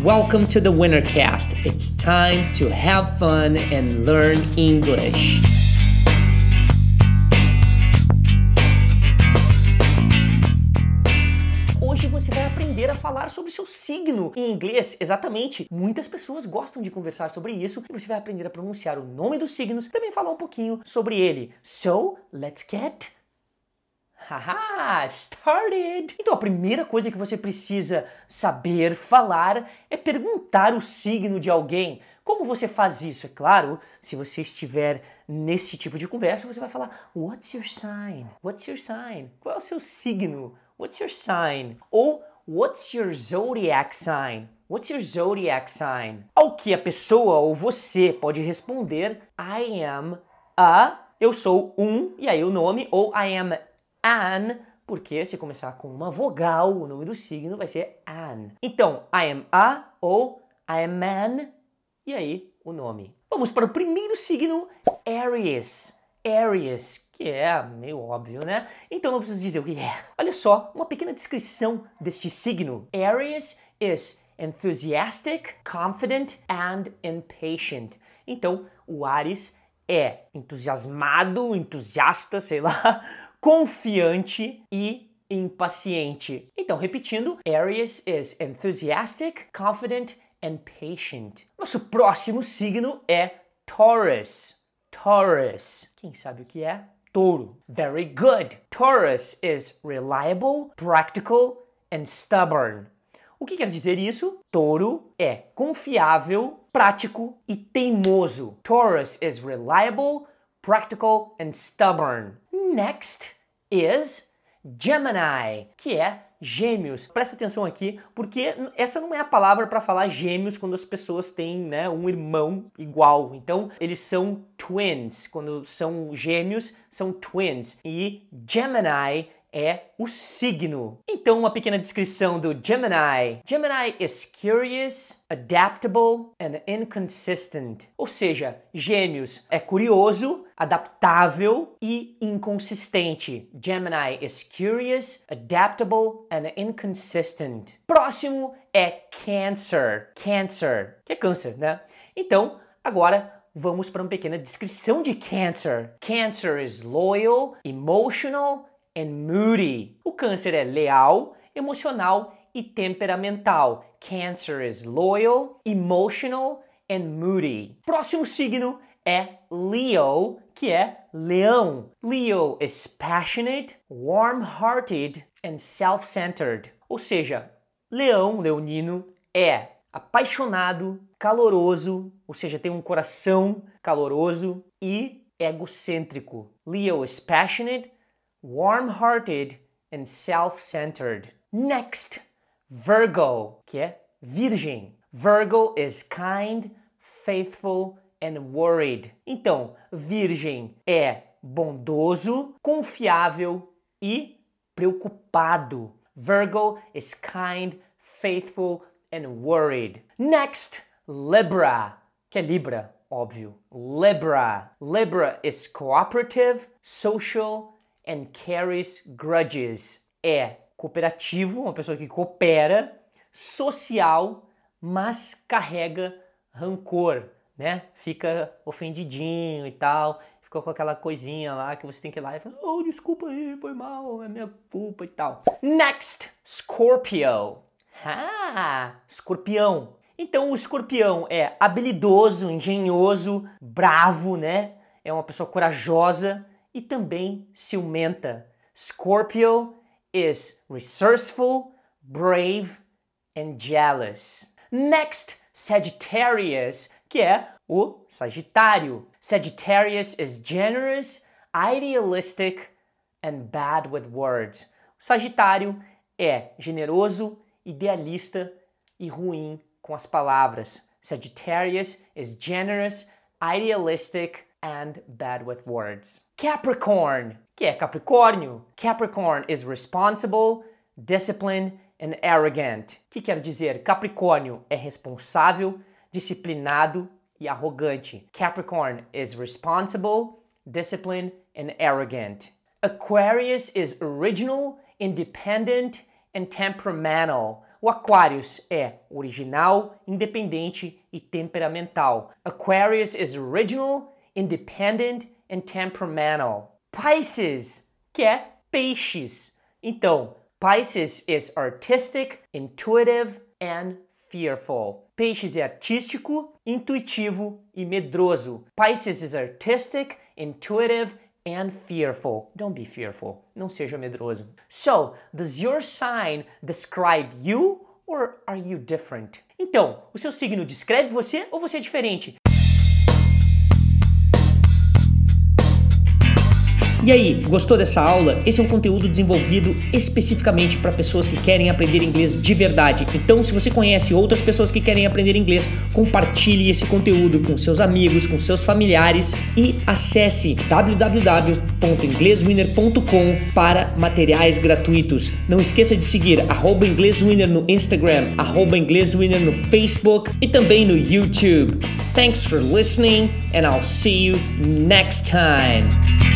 Welcome to the Wintercast. It's time to have fun and learn English. Hoje você vai aprender a falar sobre seu signo em inglês, exatamente. Muitas pessoas gostam de conversar sobre isso e você vai aprender a pronunciar o nome dos signos, também falar um pouquinho sobre ele. So, let's get started! Então a primeira coisa que você precisa saber falar é perguntar o signo de alguém. Como você faz isso? É claro, se você estiver nesse tipo de conversa, você vai falar What's your sign? What's your sign? Qual é o seu signo? What's your sign? Ou What's your zodiac sign? What's your zodiac sign? Ao que a pessoa ou você pode responder I am eu sou e aí o nome, ou I am an, porque se começar com uma vogal, o nome do signo vai ser an. Então, I am ou I am man, e aí o nome. Vamos para o primeiro signo, Aries. Aries, que é meio óbvio, né? Então não preciso dizer o que é. Olha só, uma pequena descrição deste signo. Aries is enthusiastic, confident and impatient. Então, o Aries é entusiasmado, entusiasta, sei lá, confiante e impaciente. Então, repetindo, Aries is enthusiastic, confident and patient. Nosso próximo signo é Taurus. Taurus. Quem sabe o que é? Touro. Very good. Taurus is reliable, practical and stubborn. O que quer dizer isso? Touro é confiável, prático e teimoso. Taurus is reliable, practical and stubborn. Next is Gemini, que é gêmeos. Presta atenção aqui, porque essa não é a palavra para falar gêmeos quando as pessoas têm, né, um irmão igual. Então, eles são twins. Quando são gêmeos, são twins. E Gemini é o signo. Então, uma pequena descrição do Gemini. Gemini is curious, adaptable and inconsistent. Ou seja, Gêmeos é curioso, adaptável e inconsistente. Gemini is curious, adaptable and inconsistent. Próximo é Cancer. Cancer, que é câncer, né? Então, agora vamos para uma pequena descrição de Cancer. Cancer is loyal, emotional and moody. O câncer é leal, emocional e temperamental. Cancer is loyal, emotional and moody. Próximo signo é Leo, que é leão. Leo is passionate, warm-hearted and self-centered. Ou seja, leão, leonino, é apaixonado, caloroso, ou seja, tem um coração caloroso e egocêntrico. Leo is passionate, warm-hearted and self-centered. Next, Virgo, que é virgem. Virgo is kind, faithful and worried. Então, virgem é bondoso, confiável e preocupado. Virgo is kind, faithful and worried. Next, Libra, que é Libra, óbvio. Libra. Libra is cooperative, social and carries grudges. É cooperativo, uma pessoa que coopera, social, mas carrega rancor, né? Fica ofendidinho e tal, fica com aquela coisinha lá que você tem que ir lá e falar, oh, desculpa aí, foi mal, é minha culpa e tal. Next, Scorpio. Escorpião. Então o escorpião é habilidoso, engenhoso, bravo, né? É uma pessoa corajosa e também ciumenta. Scorpio is resourceful, brave and jealous. Next, Sagittarius, que é o Sagitário. Sagittarius is generous, idealistic and bad with words. O Sagitário é generoso, idealista e ruim com as palavras. Sagittarius is generous, idealistic and bad with words. Capricorn, que é Capricórnio. Capricorn is responsible, disciplined and arrogant. O que quer dizer? Capricórnio é responsável, disciplinado e arrogante. Capricorn is responsible, disciplined and arrogant. Aquarius is original, independent and temperamental. O Aquarius é original, independente e temperamental. Aquarius is original, independent and temperamental. Pisces, que é peixes. Então, Pisces is artistic, intuitive and fearful. Peixes é artístico, intuitivo e medroso. Pisces is artistic, intuitive and fearful. Don't be fearful. Não seja medroso. So, does your sign describe you or are you different? Então, o seu signo descreve você ou você é diferente? E aí, gostou dessa aula? Esse é um conteúdo desenvolvido especificamente para pessoas que querem aprender inglês de verdade. Então, se você conhece outras pessoas que querem aprender inglês, compartilhe esse conteúdo com seus amigos, com seus familiares e acesse www.ingleswinner.com para materiais gratuitos. Não esqueça de seguir @ingleswinner no Instagram, @ingleswinner no Facebook e também no YouTube. Thanks for listening and I'll see you next time.